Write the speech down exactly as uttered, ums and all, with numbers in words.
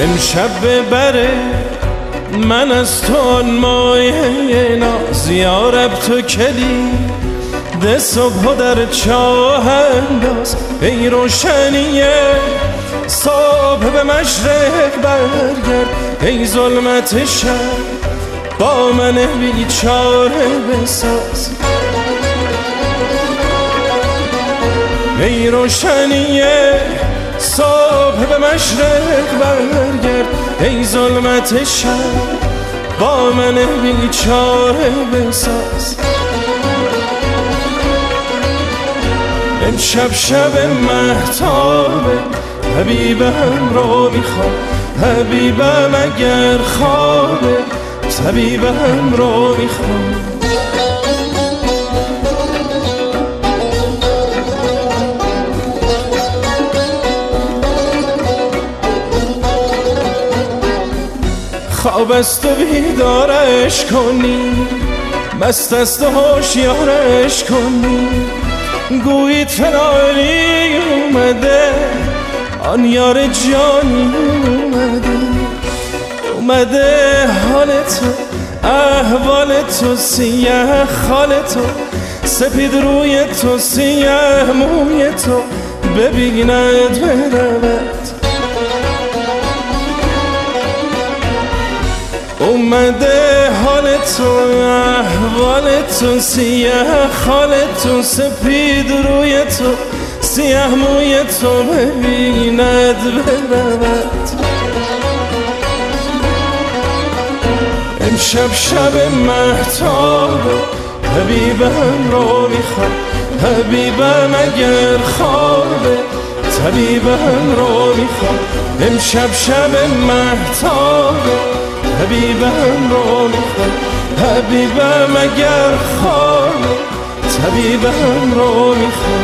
امشب ببره من از تو آن مایه ناز، یارب تو کلی ده صبح و در چاه انداز. ای روشنیه صبح به مشرق برگرد، ای ظلمت شب با من بیچاره بساز. ای روشنیه صبح به مشرق برگرد، ای ظلمت شب با من بیچاره بساز. امشب شب مهتابه حبیبم رو میخوام، حبیبم اگر خوابه طبیبم رو میخوام. خواب است و بیدارش کنی، مست است و هوشیارش کنی. گویید فلانی اومده، آن یار جانی اومده. اومده حال تو احوال تو، سیاه خال تو سپید روی تو، سیاه موی تو ببیند برود. اومده حال تو احوال تو، سیاه خال تو سپید روی تو، سیاه موی تو ببیند برود. امشب شب مهتابه حبیبم رو میخوام، حبیبم اگر خوابه طبیبم رو میخوام. امشب شب مهتابه حبیبم رو میخوام، حبیبم اگر خوابه طبیبم رو میخوام.